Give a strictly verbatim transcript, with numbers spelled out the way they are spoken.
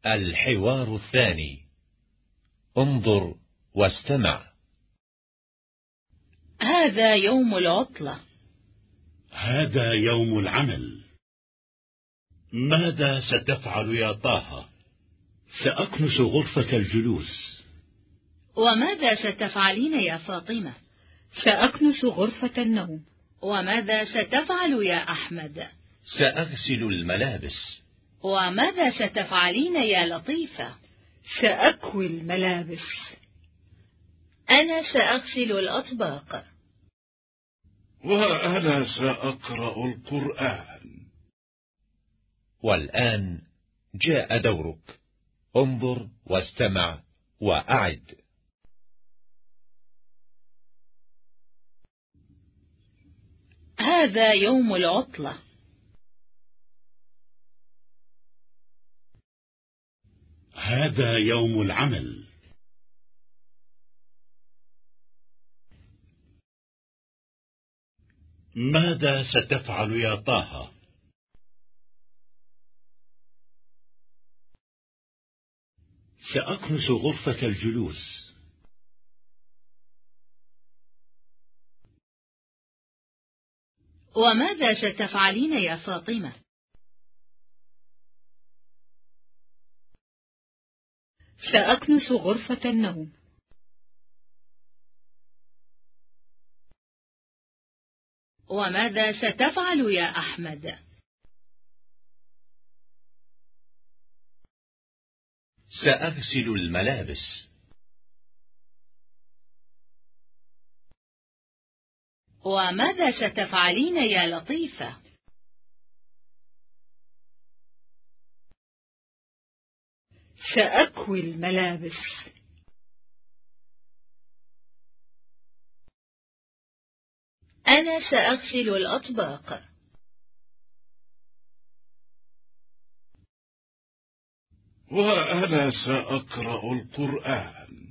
الحوار الثاني. انظر واستمع. هذا يوم العطلة. هذا يوم العمل. ماذا ستفعل يا طه؟ سأكنس غرفة الجلوس. وماذا ستفعلين يا فاطمة؟ سأكنس غرفة النوم. وماذا ستفعل يا أحمد؟ سأغسل الملابس. وماذا ستفعلين يا لطيفة؟ سأكوي الملابس. أنا سأغسل الأطباق. وأنا سأقرأ القرآن. والآن جاء دورك. انظر واستمع وأعد. هذا يوم العطلة. هذا يوم العمل. ماذا ستفعل يا طه؟ سأكنس غرفة الجلوس. وماذا ستفعلين يا فاطمة؟ سأكنس غرفة النوم. وماذا ستفعل يا أحمد؟ سأغسل الملابس. وماذا ستفعلين يا لطيفة؟ سأكوي الملابس. أنا سأغسل الأطباق. وأنا سأقرأ القرآن.